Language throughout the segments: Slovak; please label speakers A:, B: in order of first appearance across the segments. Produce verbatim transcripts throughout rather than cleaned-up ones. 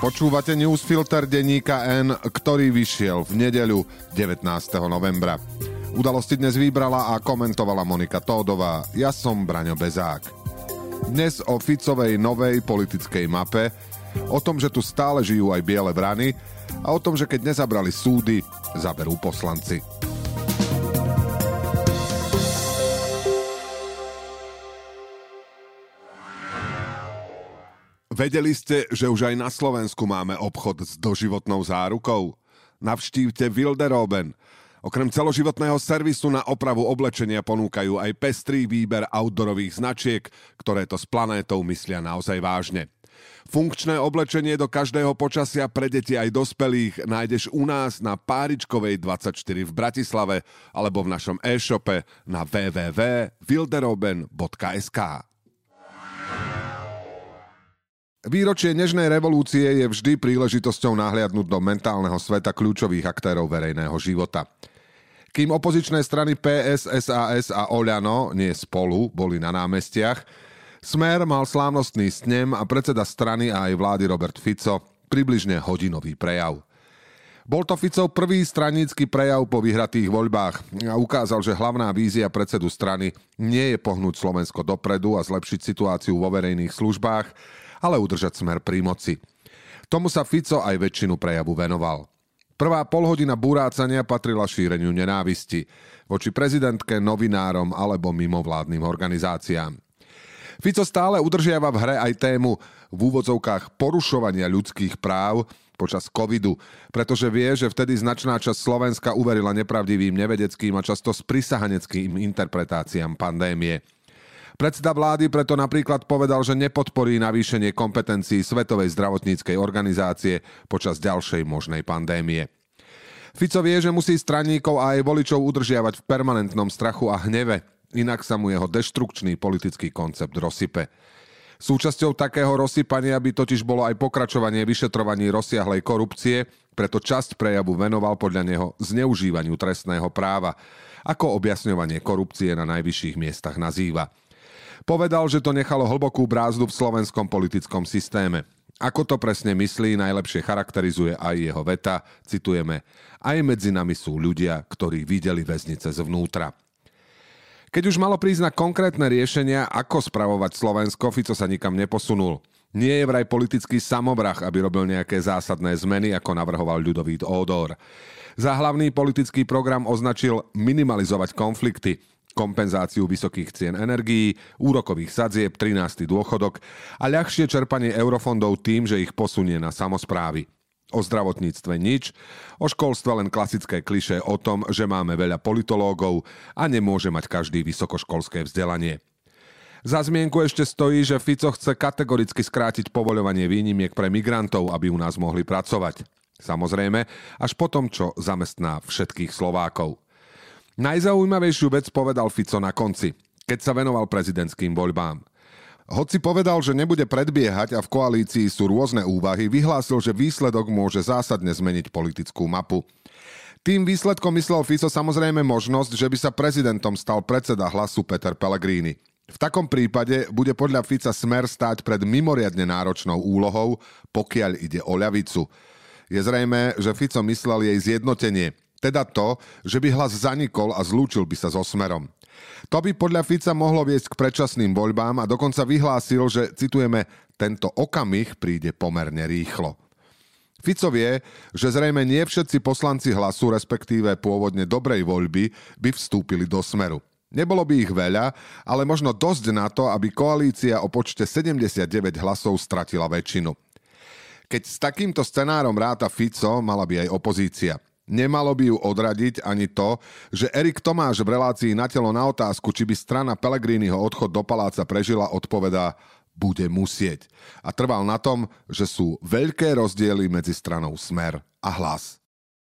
A: Počúvate newsfilter denníka N, ktorý vyšiel v nedeľu devätnásteho novembra. Udalosti dnes vybrala a komentovala Monika Tódová. Ja som Braňo Bezák. Dnes o Ficovej novej politickej mape, o tom, že tu stále žijú aj biele vrany a o tom, že keď nezabrali súdy, zaberú poslanci. Vedeli ste, že už aj na Slovensku máme obchod s doživotnou zárukou? Navštívte Wilderoben. Okrem celoživotného servisu na opravu oblečenia ponúkajú aj pestrý výber outdoorových značiek, ktoré to s planétou myslia naozaj vážne. Funkčné oblečenie do každého počasia pre deti aj dospelých nájdeš u nás na Páričkovej dvadsaťštyri v Bratislave alebo v našom e-shope na w w w bodka wilderoben bodka es ká. Výročie nežnej revolúcie je vždy príležitosťou nahliadnúť do mentálneho sveta kľúčových aktérov verejného života. Kým opozičné strany pé es, es a es a Oľano, nie Spolu, boli na námestiach, Smer mal slávnostný snem a predseda strany a aj vlády Robert Fico približne hodinový prejav. Bol to Ficov prvý stranícky prejav po vyhratých voľbách a ukázal, že hlavná vízia predsedu strany nie je pohnúť Slovensko dopredu a zlepšiť situáciu vo verejných službách, ale udržať Smer pri moci. Tomu sa Fico aj väčšinu prejavu venoval. Prvá polhodina burácania patrila šíreniu nenávisti voči prezidentke, novinárom alebo mimovládnym organizáciám. Fico stále udržiava v hre aj tému v úvodzovkách porušovania ľudských práv počas covidu, pretože vie, že vtedy značná časť Slovenska uverila nepravdivým, nevedeckým a často sprisahaneckým interpretáciám pandémie. Predseda vlády preto napríklad povedal, že nepodporí navýšenie kompetencií Svetovej zdravotníckej organizácie počas ďalšej možnej pandémie. Fico vie, že musí straníkov a aj voličov udržiavať v permanentnom strachu a hneve, inak sa mu jeho deštrukčný politický koncept rozsype. Súčasťou takého rozsypania by totiž bolo aj pokračovanie vyšetrovaní rozsiahlej korupcie, preto časť prejavu venoval podľa neho zneužívaniu trestného práva, ako objasňovanie korupcie na najvyšších miestach nazýva. Povedal, že to nechalo hlbokú brázdu v slovenskom politickom systéme. Ako to presne myslí, najlepšie charakterizuje aj jeho veta, citujeme, aj medzi nami sú ľudia, ktorí videli väznice zvnútra. Keď už malo prísť na konkrétne riešenia, ako spravovať Slovensko, Fico sa nikam neposunul. Nie je vraj politický samovrah, aby robil nejaké zásadné zmeny, ako navrhoval Ľudovít Ódor. Za hlavný politický program označil minimalizovať konflikty, kompenzáciu vysokých cien energií, úrokových sadzieb, trinásty dôchodok a ľahšie čerpanie eurofondov tým, že ich posunie na samosprávy. O zdravotníctve nič, o školstve len klasické klišé o tom, že máme veľa politológov a nemôže mať každý vysokoškolské vzdelanie. Za zmienku ešte stojí, že Fico chce kategoricky skrátiť povoľovanie výnimiek pre migrantov, aby u nás mohli pracovať. Samozrejme, až po tom, čo zamestná všetkých Slovákov. Najzaujímavejšiu vec povedal Fico na konci, keď sa venoval prezidentským voľbám. Hoci povedal, že nebude predbiehať a v koalícii sú rôzne úvahy, vyhlásil, že výsledok môže zásadne zmeniť politickú mapu. Tým výsledkom myslel Fico samozrejme možnosť, že by sa prezidentom stal predseda Hlasu Peter Pellegrini. V takom prípade bude podľa Fica Smer stáť pred mimoriadne náročnou úlohou, pokiaľ ide o ľavicu. Je zrejmé, že Fico myslel jej zjednotenie, teda to, že by Hlas zanikol a zlúčil by sa so Smerom. To by podľa Fica mohlo viesť k predčasným voľbám a dokonca vyhlásil, že, citujeme, tento okamih príde pomerne rýchlo. Fico vie, že zrejme nie všetci poslanci Hlasu, respektíve pôvodne dobrej voľby, by vstúpili do Smeru. Nebolo by ich veľa, ale možno dosť na to, aby koalícia o počte sedemdesiatdeväť hlasov stratila väčšinu. Keď s takýmto scenárom ráta Fico, mala by aj opozícia. Nemalo by ju odradiť ani to, že Erik Tomáš v relácii Na telo na otázku, či by strana Pellegriniho odchod do paláca prežila, odpovedá, bude musieť. A trval na tom, že sú veľké rozdiely medzi stranou Smer a Hlas.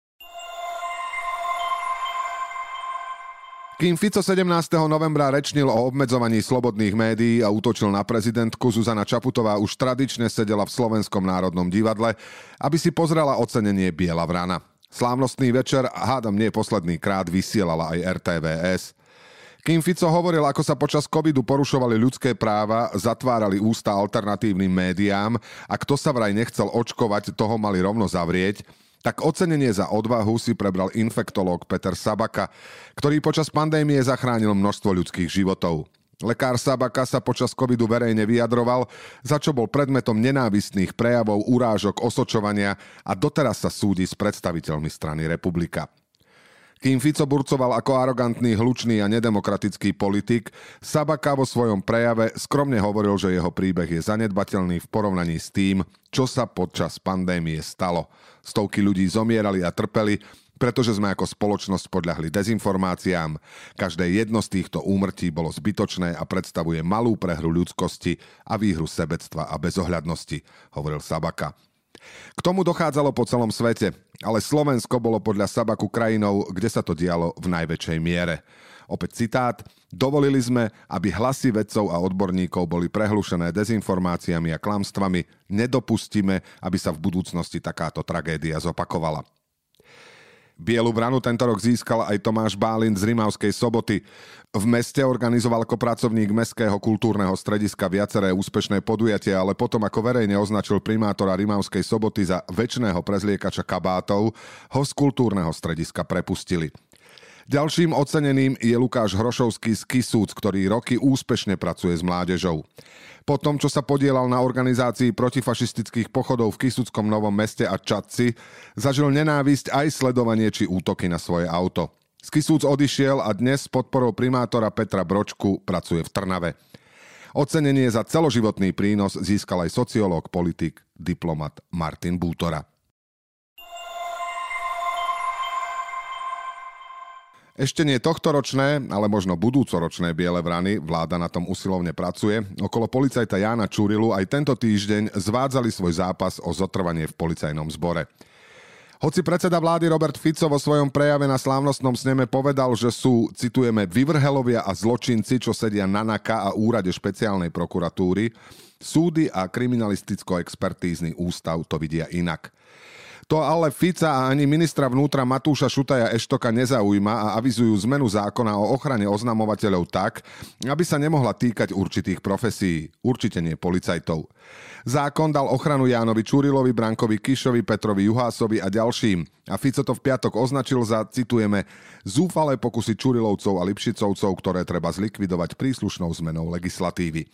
A: Kým Fico sedemnásteho novembra rečnil o obmedzovaní slobodných médií a útočil na prezidentku, Zuzana Čaputová už tradične sedela v Slovenskom národnom divadle, aby si pozrela ocenenie Biela vrana. Slávnostný večer, hádam nie posledný krát, vysielala aj er té vé es. Kým Fico hovoril, ako sa počas covidu porušovali ľudské práva, zatvárali ústa alternatívnym médiám a kto sa vraj nechcel očkovať, toho mali rovno zavrieť, tak ocenenie za odvahu si prebral infektológ Peter Sabaka, ktorý počas pandémie zachránil množstvo ľudských životov. Lekár Sabaka sa počas covidu verejne vyjadroval, za čo bol predmetom nenávistných prejavov, urážok, osočovania a doteraz sa súdi s predstaviteľmi strany Republika. Kým Fico burcoval ako arogantný, hlučný a nedemokratický politik, Sabaka vo svojom prejave skromne hovoril, že jeho príbeh je zanedbateľný v porovnaní s tým, čo sa počas pandémie stalo. Stovky ľudí zomierali a trpeli, pretože sme ako spoločnosť podľahli dezinformáciám. Každé jedno z týchto úmrtí bolo zbytočné a predstavuje malú prehru ľudskosti a výhru sebectva a bezohľadnosti, hovoril Sabaka. K tomu dochádzalo po celom svete, ale Slovensko bolo podľa Sabaku krajinou, kde sa to dialo v najväčšej miere. Opäť citát: dovolili sme, aby hlasy vedcov a odborníkov boli prehlušené dezinformáciami a klamstvami. Nedopustíme, aby sa v budúcnosti takáto tragédia zopakovala. Bielu vranu tento rok získal aj Tomáš Bálint z Rimavskej Soboty. V meste organizoval ako pracovník Mestského kultúrneho strediska viaceré úspešné podujatia, ale potom ako verejne označil primátora Rimavskej Soboty za večného prezliekača kabátov, ho z kultúrneho strediska prepustili. Ďalším oceneným je Lukáš Hrošovský z Kisúc, ktorý roky úspešne pracuje s mládežou. Po tom, čo sa podieľal na organizácii protifašistických pochodov v Kisúckom Novom Meste a Čadci, zažil nenávisť aj sledovanie či útoky na svoje auto. Z Kisúc odišiel a dnes s podporou primátora Petra Bročku pracuje v Trnave. Ocenenie za celoživotný prínos získal aj sociológ, politik, diplomat Martin Bútora. Ešte nie tohtoročné, ale možno budúcoročné biele vrany, vláda na tom usilovne pracuje. Okolo policajta Jána Čurilu aj tento týždeň zvádzali svoj zápas o zotrvanie v policajnom zbore. Hoci predseda vlády Robert Fico vo svojom prejave na slávnostnom sneme povedal, že sú, citujeme, vyvrhelovia a zločinci, čo sedia na NAKA a úrade špeciálnej prokuratúry, súdy a kriminalisticko-expertízny ústav to vidia inak. To ale Fica a ani ministra vnútra Matúša Šutaja Eštoka nezaujíma a avizujú zmenu zákona o ochrane oznamovateľov tak, aby sa nemohla týkať určitých profesí, určite nie policajtov. Zákon dal ochranu Jánovi Čurilovi, Brankovi Kišovi, Petrovi Juhásovi a ďalším. A Fico to v piatok označil za, citujeme, zúfalé pokusy Čurilovcov a Lipšicovcov, ktoré treba zlikvidovať príslušnou zmenou legislatívy.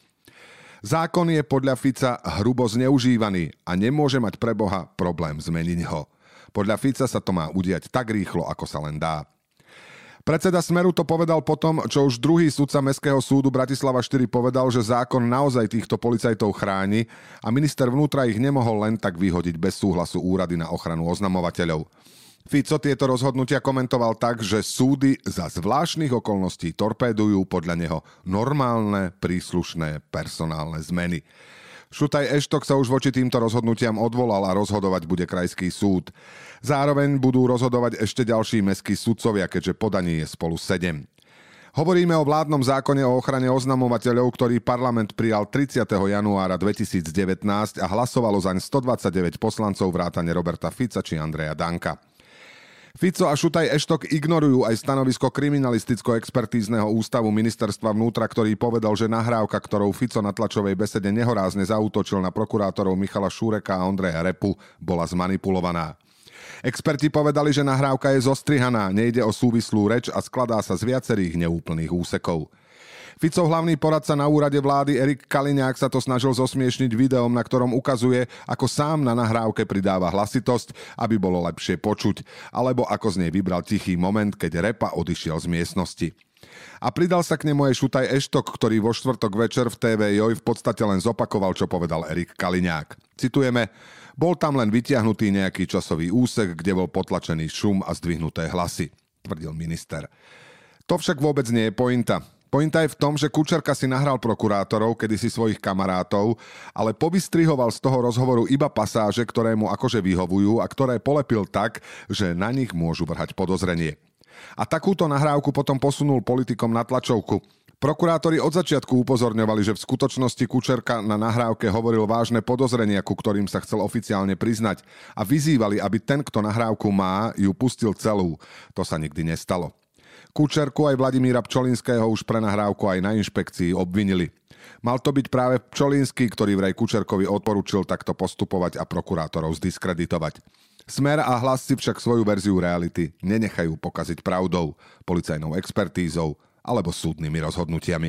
A: Zákon je podľa Fica hrubo zneužívaný a nemôže mať pre Boha problém zmeniť ho. Podľa Fica sa to má udiať tak rýchlo, ako sa len dá. Predseda Smeru to povedal potom, čo už druhý sudca Mestského súdu Bratislava štyri povedal, že zákon naozaj týchto policajtov chráni a minister vnútra ich nemohol len tak vyhodiť bez súhlasu úrady na ochranu oznamovateľov. Fico tieto rozhodnutia komentoval tak, že súdy za zvláštnych okolností torpédujú podľa neho normálne, príslušné personálne zmeny. Šutaj Eštok sa už voči týmto rozhodnutiam odvolal a rozhodovať bude krajský súd. Zároveň budú rozhodovať ešte ďalší mestskí sudcovia, keďže podaní je spolu sedem. Hovoríme o vládnom zákone o ochrane oznamovateľov, ktorý parlament prijal tridsiateho januára dvetisícdevätnásť a hlasovalo zaň stodvadsaťdeväť poslancov vrátane Roberta Fica či Andreja Danka. Fico a Šutaj Eštok ignorujú aj stanovisko kriminalisticko-expertízneho ústavu ministerstva vnútra, ktorý povedal, že nahrávka, ktorou Fico na tlačovej besede nehorázne zaútočil na prokurátorov Michala Šúreka a Ondreja Repu, bola zmanipulovaná. Experti povedali, že nahrávka je zostrihaná, nejde o súvislú reč a skladá sa z viacerých neúplných úsekov. Ficov hlavný poradca na úrade vlády Erik Kaliňák sa to snažil zosmiešniť videom, na ktorom ukazuje, ako sám na nahrávke pridáva hlasitosť, aby bolo lepšie počuť, alebo ako z nej vybral tichý moment, keď Repa odišiel z miestnosti. A pridal sa k nemu aj Šutaj Eštok, ktorý vo štvrtok večer v té vé Joj v podstate len zopakoval, čo povedal Erik Kaliňák. Citujeme: bol tam len vytiahnutý nejaký časový úsek, kde bol potlačený šum a zdvihnuté hlasy, tvrdil minister. To však vôbec nie je pointa. Pointa je v tom, že Kučerka si nahral prokurátorov, kedysi svojich kamarátov, ale povystrihoval z toho rozhovoru iba pasáže, ktoré mu akože vyhovujú a ktoré polepil tak, že na nich môžu vrhať podozrenie. A takúto nahrávku potom posunul politikom na tlačovku. Prokurátori od začiatku upozorňovali, že v skutočnosti Kučerka na nahrávke hovoril vážne podozrenia, ku ktorým sa chcel oficiálne priznať, a vyzývali, aby ten, kto nahrávku má, ju pustil celú. To sa nikdy nestalo. Kučerku aj Vladimíra Pčolinského už pre nahrávku aj na inšpekcii obvinili. Mal to byť práve Pčolinský, ktorý vraj Kučerkovi odporučil takto postupovať a prokurátorov zdiskreditovať. Smer a Hlas si však svoju verziu reality nenechajú pokaziť pravdou, policajnou expertízou alebo súdnymi rozhodnutiami.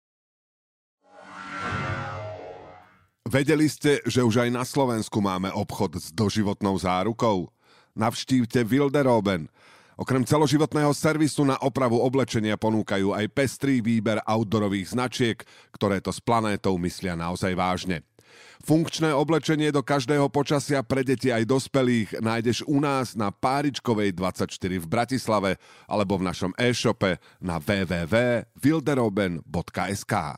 A: Vedeli ste, že už aj na Slovensku máme obchod s doživotnou zárukou? Navštívte Wilderoben. Okrem celoživotného servisu na opravu oblečenia ponúkajú aj pestrý výber outdoorových značiek, ktoré to s planétou myslia naozaj vážne. Funkčné oblečenie do každého počasia pre deti aj dospelých nájdeš u nás na Páričkovej dvadsaťštyri v Bratislave alebo v našom e-shope na w w w bodka wilderoben bodka es ka.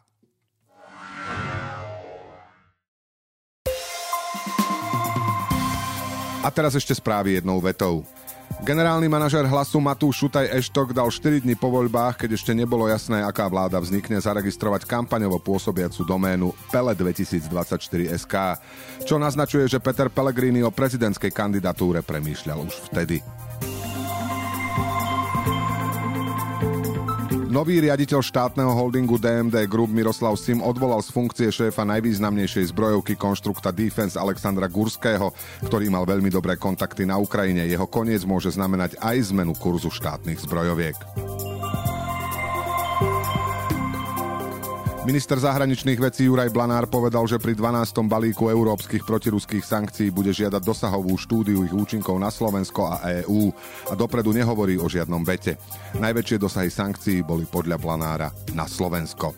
A: A teraz ešte správy jednou vetou. Generálny manažér Hlasu Matúš Šutaj Eštok dal štyri dni po voľbách, keď ešte nebolo jasné, aká vláda vznikne, zaregistrovať kampaňovo pôsobiacu doménu pele dvetisícdvadsaťštyri bodka es ká, čo naznačuje, že Peter Pellegrini o prezidentskej kandidatúre premýšľal už vtedy. Nový riaditeľ štátneho holdingu dé em dé Group Miroslav Sim odvolal z funkcie šéfa najvýznamnejšej zbrojovky konštrukta Defense Alexandra Gurského, ktorý mal veľmi dobré kontakty na Ukrajine. Jeho koniec môže znamenať aj zmenu kurzu štátnych zbrojoviek. Minister zahraničných vecí Juraj Blanár povedal, že pri dvanástom balíku európskych protiruských sankcií bude žiadať dosahovú štúdiu ich účinkov na Slovensko a EÚ a dopredu nehovorí o žiadnom vete. Najväčšie dosahy sankcií boli podľa Blanára na Slovensko.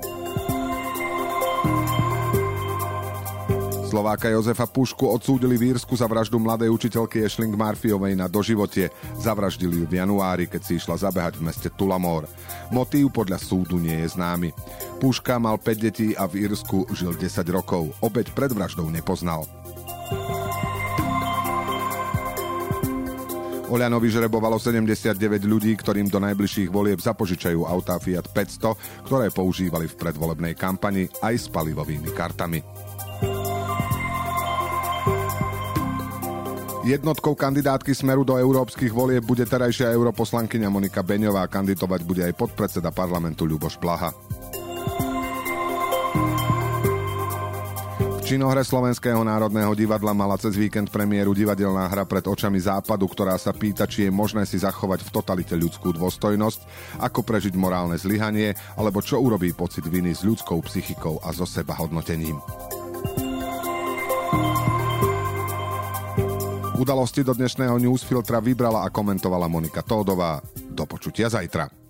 A: Slováka Jozefa Pušku odsúdili v Írsku za vraždu mladej učiteľky Aisling Murphyovej na doživotie. Zavraždili ju v januári, keď si išla zabehať v meste Tullamore. Motív podľa súdu nie je známy. Puška mal päť detí a v Írsku žil desať rokov. Obeť pred vraždou nepoznal. Oľano vyžrebovalo sedemdesiatdeväť ľudí, ktorým do najbližších volieb zapožičajú autá Fiat päťsto, ktoré používali v predvolebnej kampani aj s palivovými kartami. Jednotkou kandidátky Smeru do európskych volieb bude terajšia europoslankyňa Monika Beňová, kandidovať bude aj podpredseda parlamentu Ľuboš Blaha. V činohre Slovenského národného divadla mala cez víkend premiéru divadelná hra Pred očami západu, ktorá sa pýta, či je možné si zachovať v totalite ľudskú dôstojnosť, ako prežiť morálne zlyhanie, alebo čo urobí pocit viny s ľudskou psychikou a so sebahodnotením. Udalosti do dnešného newsfiltra vybrala a komentovala Monika Tódová. Do počutia zajtra.